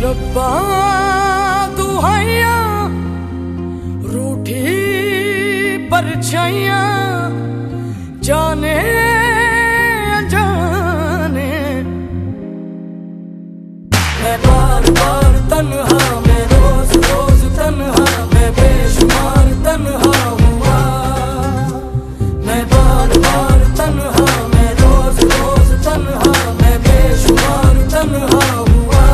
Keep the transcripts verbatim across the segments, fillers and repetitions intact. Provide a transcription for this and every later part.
रब्बा दुहाइया रूठी परछाइयां जाने अनजाने मैं बार बार तन्हा मैं रोज रोज तन्हा मैं बेशुमार तन्हा हुआ मैं बार बार तन्हा मैं रोज रोज तन्हा मैं बेशुमार तन्हा हुआ।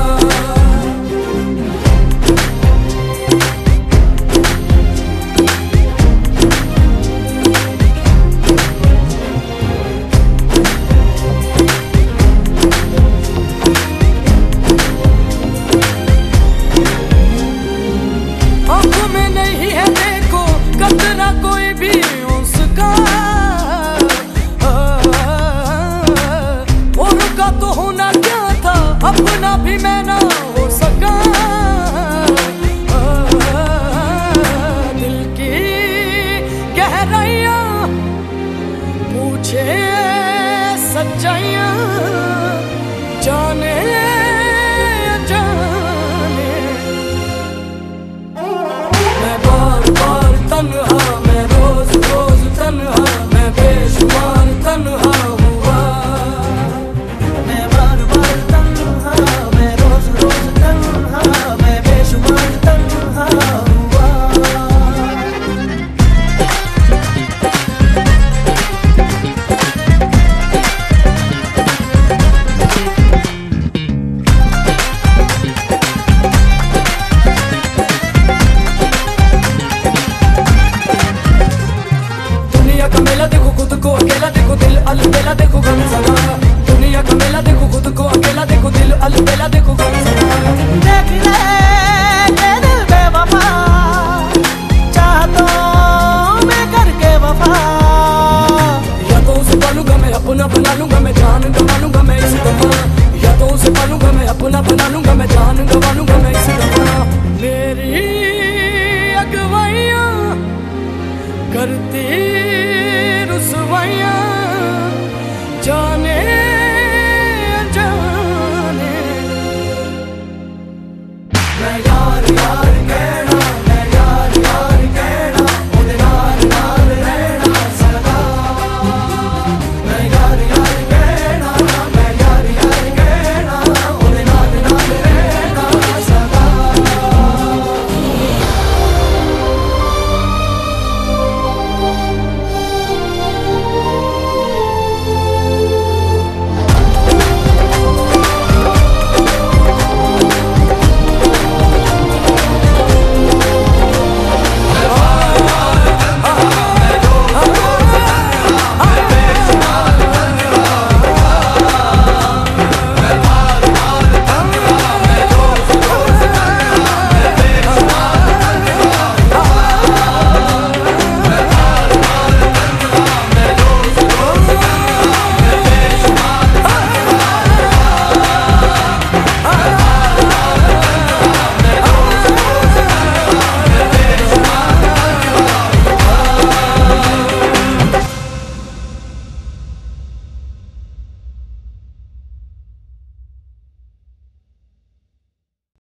कोई भी उसका और का तो होना क्या था अपना भी मैं ना